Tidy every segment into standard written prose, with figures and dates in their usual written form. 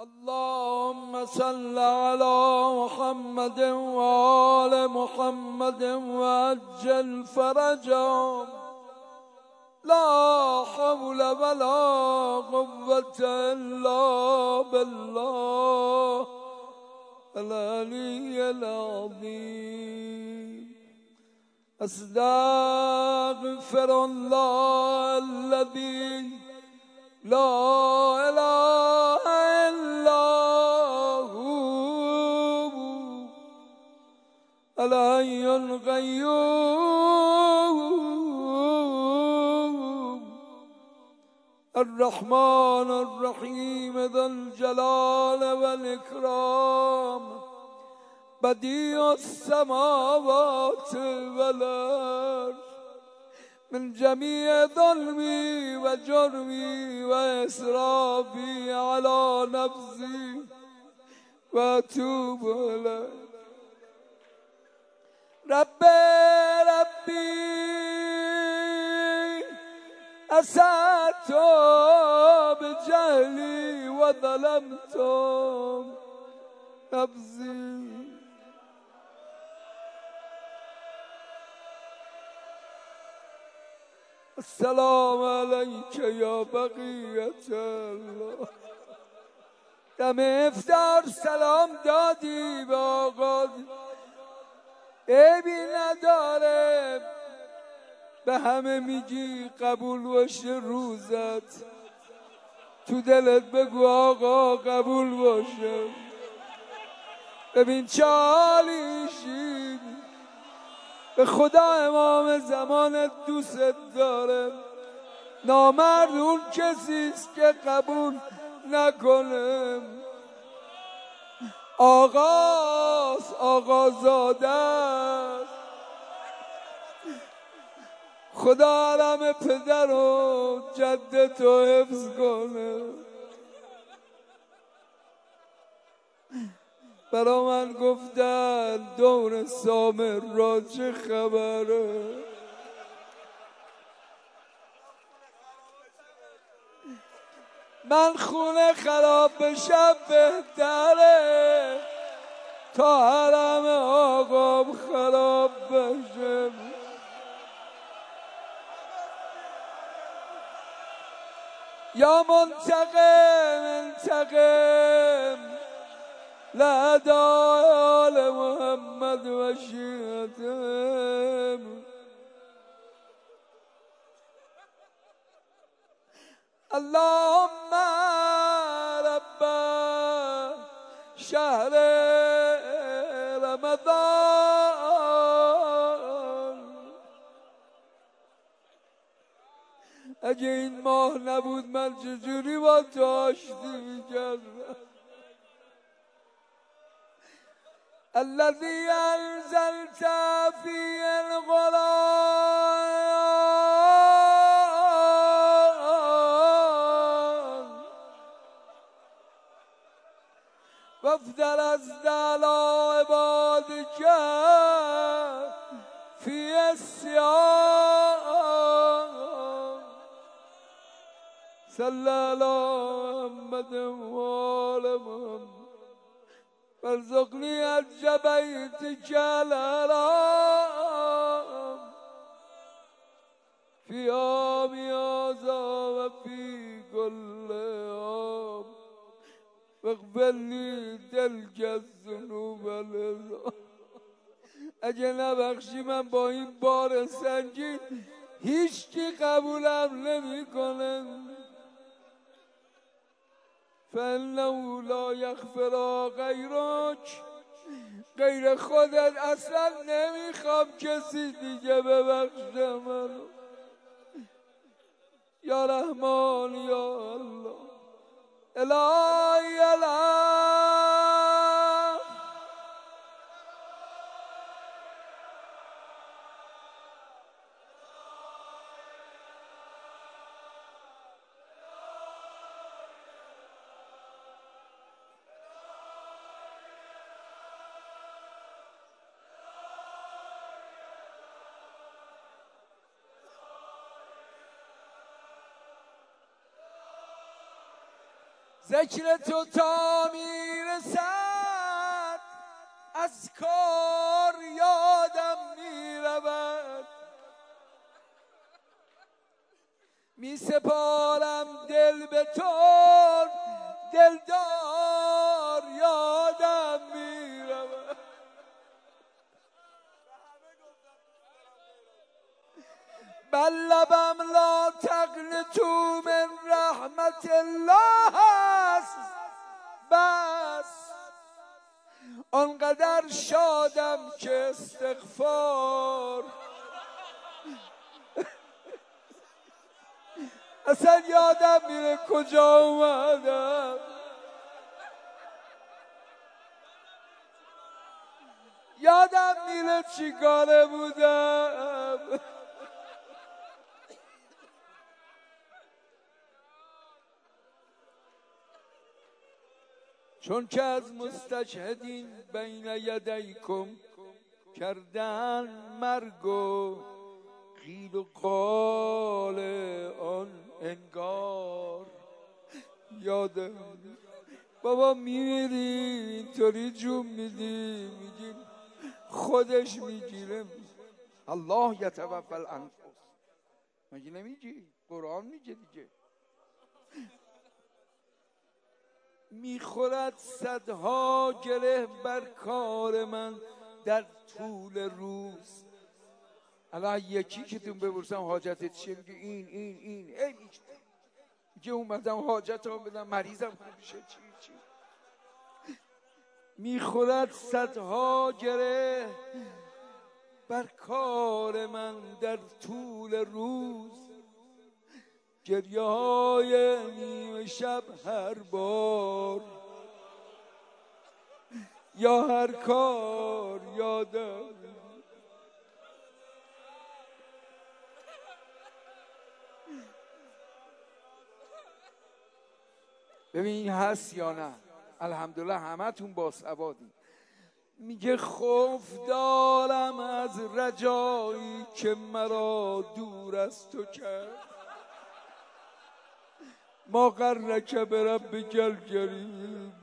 اللهم صل على محمد وآل محمد وعجل فرجهم. لا حول ولا قوة إلا بالله العلي العظيم. أستغفر الله الذي لا إله إلا هو الحي القيوم الرحمن الرحيم ذا الجلال والإكرام بديع السماوات والأرض من جميع ظلمي وجرمي وإسرافي على نفسي وأتوب إليك. ربي أسأت بجهلي وظلمت نفسي. السلام عليك يا بقية الله. دم افطار سلام دادی به آقا، عیبی نداره، به همه میگی قبول باشه روزت، تو دلت بگو آقا قبول باشه. ببین چه حالیشی، به خدا امام زمانت دوست داره. نامرد اون کسیست که قبول نکنه. آقازاده است. خدا علم پدر و جدتو حفظ کنه. برا من گفتن دور سامر را چه خبره. من خونه خراب بشم بهتره تا حرم آقام خراب بشه. یا منتقم لأداء آل محمد و شیعتهم. اللهم رب شهر رمضان، اگه این ماه نبود من چجوری با تو آشتی میکردم. الذي أنزلت فيه القرآن وافترضت على عبادك في الصيام. صلى على محمد وآل محمد وارزقني حج بيتك الحرام في عام هذا وفي كل عام واغفر لي تلك الذنوب العظام. اگه نبخشی من با این بار سنگین هیچ کی قبولم نمیکنه. فإنه لا یغفر غیرک، غیر خودت اصلا نمیخوام کسی دیگه ببخشه منو. یا رحمان یا الله الهی الهی. ذکر تو تا میرسد از کار یادم میرود، می سپارم دل به تو دلدار یادم میرود. بر لبم لا تقنطوا من رحمت الله است، بس آنقدر شادم که استغفار اصلا یادم میره کجا اومدم، یادم میره چی کاره بودم. چون که از مستشهدین بین یدیکم کردن مرگ و قیل و قال آن انگار یادم. بابا میمیری اینطوری جون میدی، میگیم خودش میگیره. الله یتوفی الانفس، مگه نمیگی؟ قرآن میگه دیگه. میخورد صدها گره بر کار من در طول روز. الان یکی که تون بپرسم حاجتت چیه، میگه این ای میگه اومدم حاجت هم بدم، مریضم میشه چی. میخورد صدها گره بر کار من در طول روز، گریه های نیمه شب هر بار یا هر کار یادم. ببین هست یا نه؟ الحمدلله همه تون باسوادی. میگه خوف دارم از رجایی که مرا دور از تو کرد، ما غرک بربک الکریم.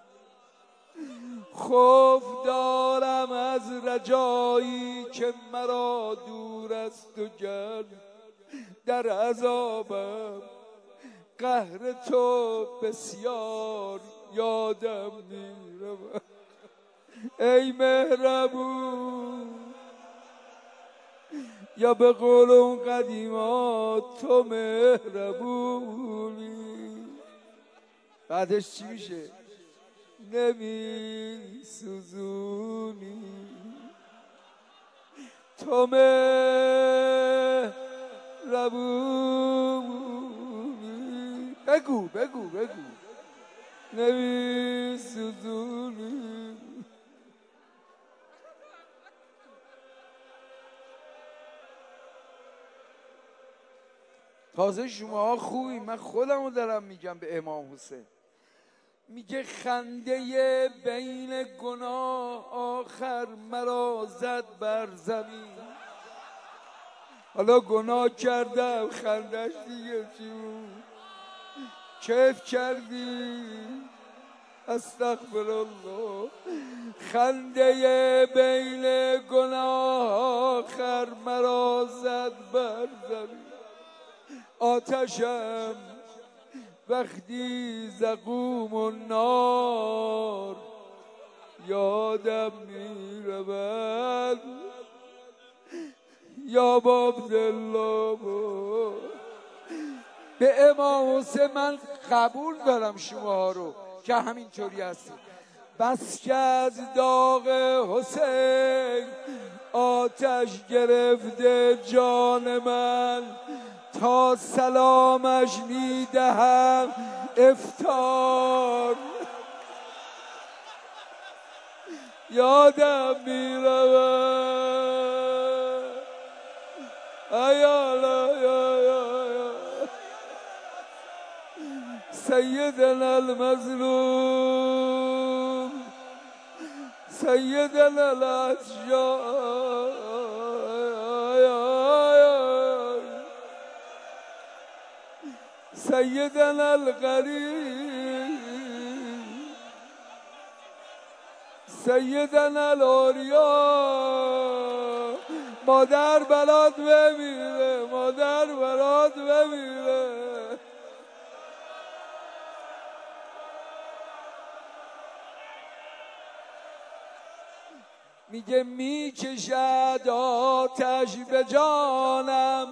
خوف دارم از رجایی که مرا دور از تو کرد، در عذابم قهر تو بسیار یادم میرود. ای مهربون، یا به قول اون قدیما تو مهربونی. بعدش چی میشه؟ نمی سوزونی، تو مهربونی. بگو نمی سوزونی. تازه شماها خوبی، من خودمو دارم میگم به امام حسین. میگه خنده بین گناه آخر مرا زد بر زمین. حالا گناه کردم، خندش دیگه چی بود؟ کیف کردی؟ استغفر الله. خنده بین گناه آخر مرا زد بر زمین. آتشم وقتی زقوم و نار یادم میرود. یا عبدالله، به امام حسین من قبول دارم شماها رو که همینطوری هستی. بس که از داغ حسین آتش گرفته جان من، تا سلامش میدهم افطار یادم میرود. ایالا سیدنا المظلوم، سیدنا الاشجار، سیدنا الغریب، سیدنا الاولیا مادر برات بمیره، مادر برات بمیره. میگه میکشد آتش به جانم،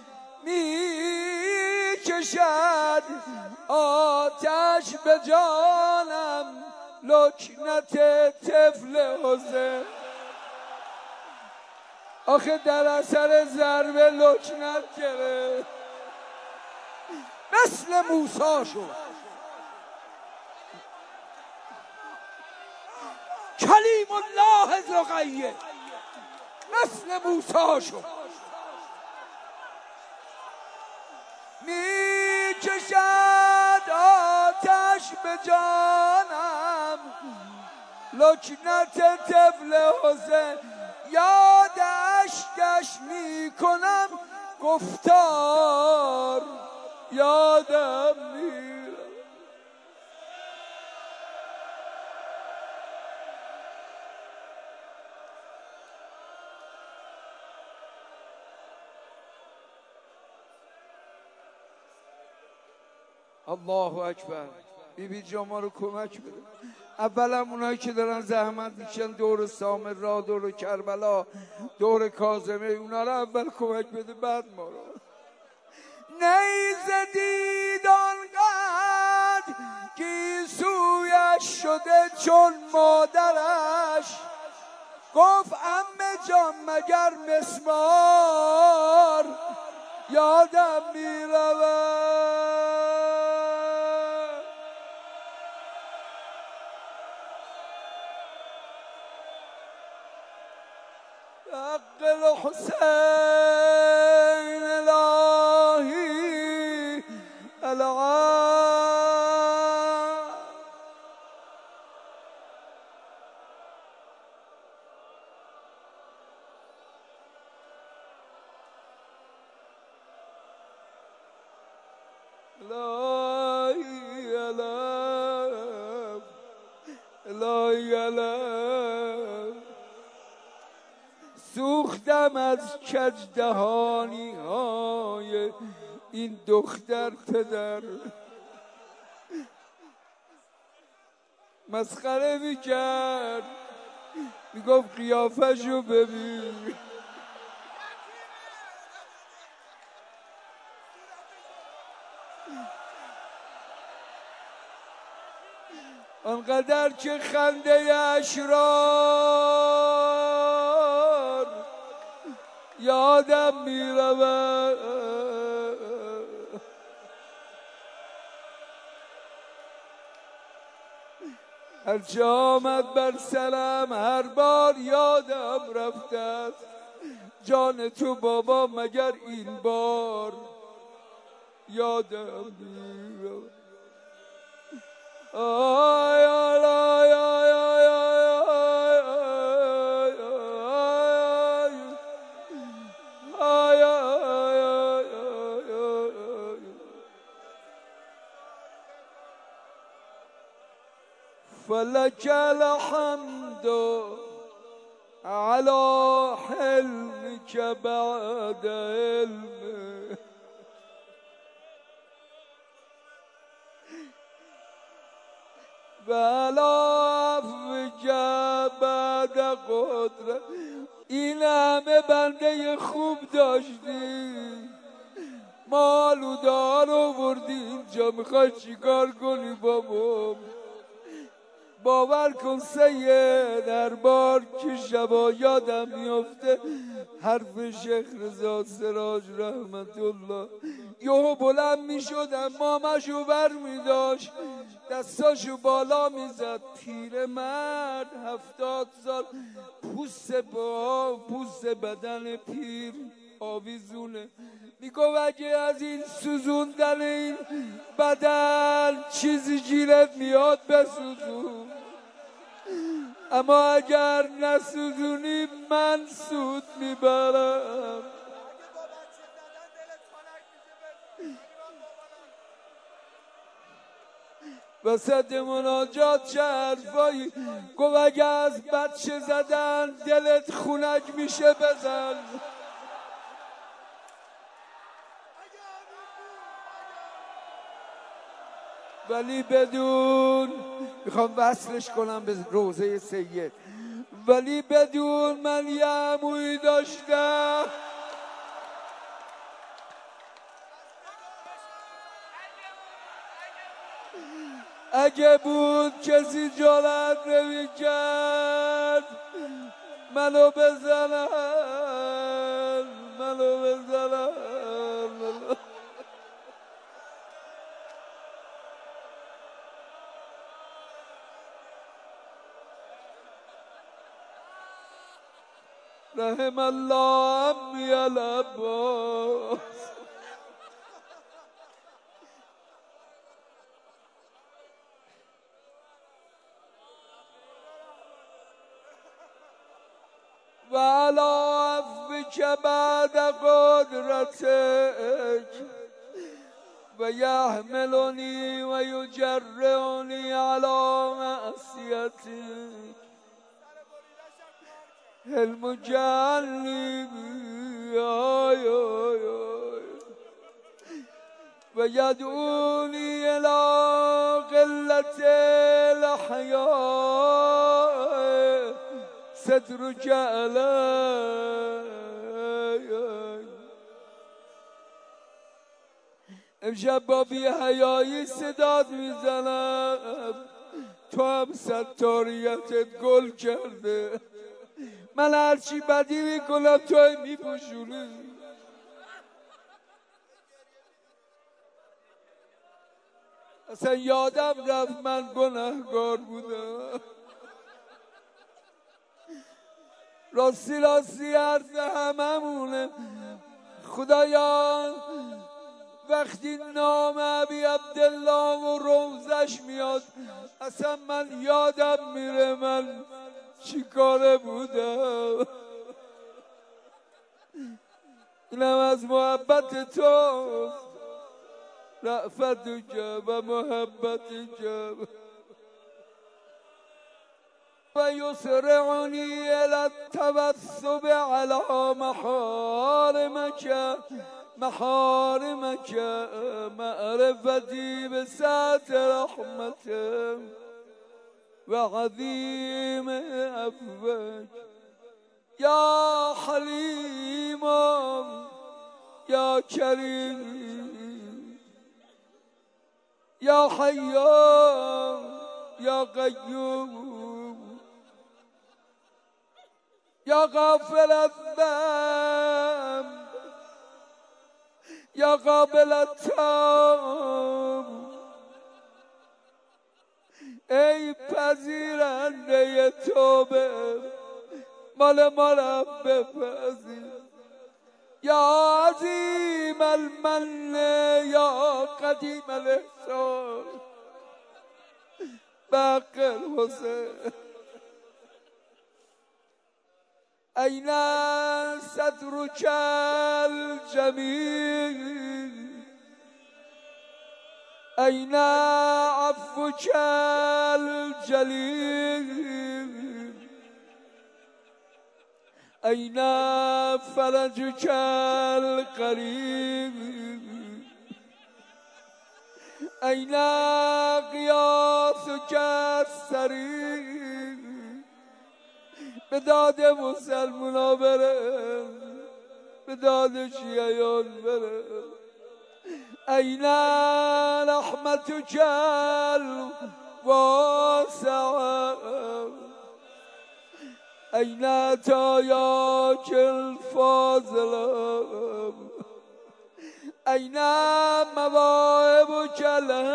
میکشد آتش به جانم، لکنت طفل حسین. آخه در اثر ضربه لکنت گرفت، مثل موسی شد، کلیم الله ذوالقیه، مثل موسی شد. میکشد آتش به جانم، لکنت طفل حسین. یادش میکنم گفتار، یادم میره. الله اکبر. بیبی جان ما رو کمک بده. اولا اونایی که دارن زحمت میکشن دور سامرا، دور کربلا، دور کاظمه، اونا رو اول کمک بده، بعد ما رو. نیزدید آنقدر گیسویش شده چون مادرش، گفت عمه جان مگر مسمار یادم میرود. حق الحسین الهی العام. الهی الهی الهی الهی. سوختم از کجدهانی های این دختر پدر، مسخره میکرد، میگفت قیافشو ببین. آنقدر که خنده اشرار یادم میرود. هرچه آمد بر سرم هر بار یادم رفته است، جان تو بابا مگر این بار یادم میرود. آی آی آی آی آی آی آی. فلک الحمد على حلمك بعد علمه، و علی عفوک بعد قدرت. این همه بنده خوب داشتی، مال و دار آوردی اینجا، میخوای چیکار کنی بابا؟ باور کن سید، هر بار که شبا یادم میفته حرف شیخ رضا سراج رحمت الله، یهو بلند میشدم، مامشو بر میداشت، دستاشو بالا میزد، پیرمرد 70 سال، پوست بدن پیر آویزونه، میگو اگه از این سوزوندن این بدن چیزی گیرت میاد بسوزون، اما اگر نسوزونی من سود میبرم. وسط مناجات چه حرفایی گفت اگه از بچه زدن دلت خونک میشه بزن. ولی بدون، میخوام وصلش کنم به روضه سید، ولی بدون من یه عمویی داشتم اگه بود کسی جرأت نمی‌کرد منو بزنن، منو بزنن. رحم الله عمی العباس. و علی عفوک بعد قدرتک و یحملنی و یجرعنی علی معصیتک حلم جعلنی و یدعونی الی قلت الاحیاء ستر جعلی. امشب با بی حیایی صدات میزنم، تو هم ستاریتت گل کرده. من هرچی بدی میکنم توی میپوشونی. اصلا یادم رفت من گناهکار بودم. راستی راستی عرض هممونه خدایا، وقتی نام ابی عبدالله و روزش میاد اصلا من یادم میره من چی کاره بودم. اینم از محبت تو، رأفتک و محبتک و یسرعنی الی التوسب علی محارمک محارمک معرفتی بسعت رحمتک و عظیم عفوک یا حلیم یا کریم یا حیام یا قیوم یا غافل الذنب یا قابل التوب. ای پذیرنده توبه مال ما را بپذیر. یا عظیم المن یا قدیم الاحسان بق الحسین. این سترک الجمیل این عفوک الجلیل این فرجک القریب این قیاسک السریع. به داد مسلمونا بره، به داد شیعیان بره. این رحمتک الواسعه این عطایاک الفاضله این مواهبک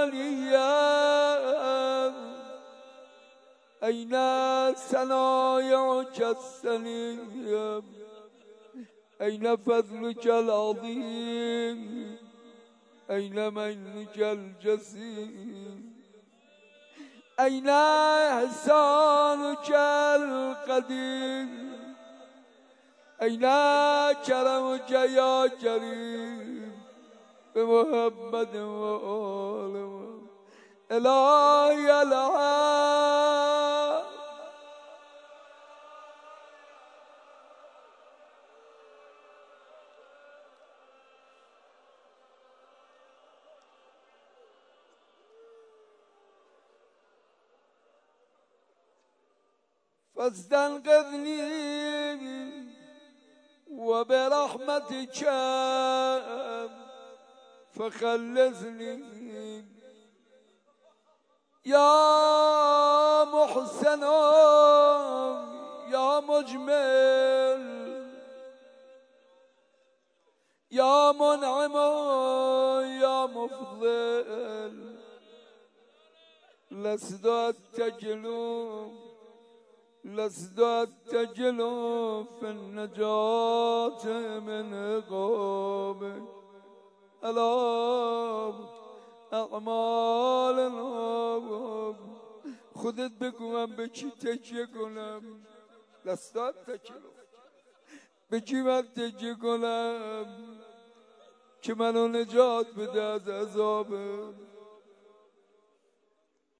الهنیه این صنایعک السنیه این فضلک العظیم این منک الجسیم این احسانک القدیم این کرمک یا کریم به محمد و آل. الهی الحق فاستنقذني وبرحمتك فخلصني يا محسن يا مجمل يا منعم يا مفضل لست أتجل في النجاة من عقابك الآب اعمالنا خودت بگو من به چی تکیه کنم لست أتجل به چی من تکیه کنم که منو نجات بده از عذابه